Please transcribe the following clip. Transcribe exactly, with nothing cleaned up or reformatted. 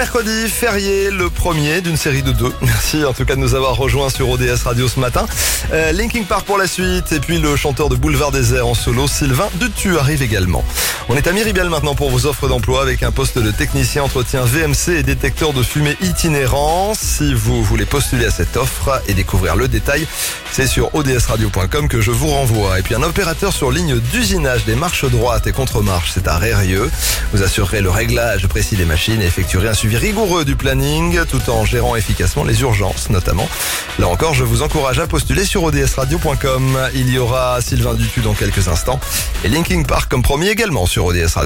mercredi, férié, le premier d'une série de deux. Merci en tout cas de nous avoir rejoints sur O D S Radio ce matin. Euh, Linkin Park pour la suite, et puis le chanteur de Boulevard Désert en solo, Sylvain Detu, arrive également. On est à Miribel maintenant pour vos offres d'emploi avec un poste de technicien entretien V M C et détecteur de fumée itinérant. Si vous voulez postuler à cette offre et découvrir le détail, c'est sur o d s radio point com que je vous renvoie. Et puis un opérateur sur ligne d'usinage des marches droites et contre-marches, c'est à Rérieux. Vous assurerez le réglage précis des machines et effectuerez un suivi rigoureux du planning tout en gérant efficacement les urgences notamment. Là encore, je vous encourage à postuler sur o d s radio point com. Il y aura Sylvain Detu dans quelques instants et Linkin Park comme premier également sur O D S Radio.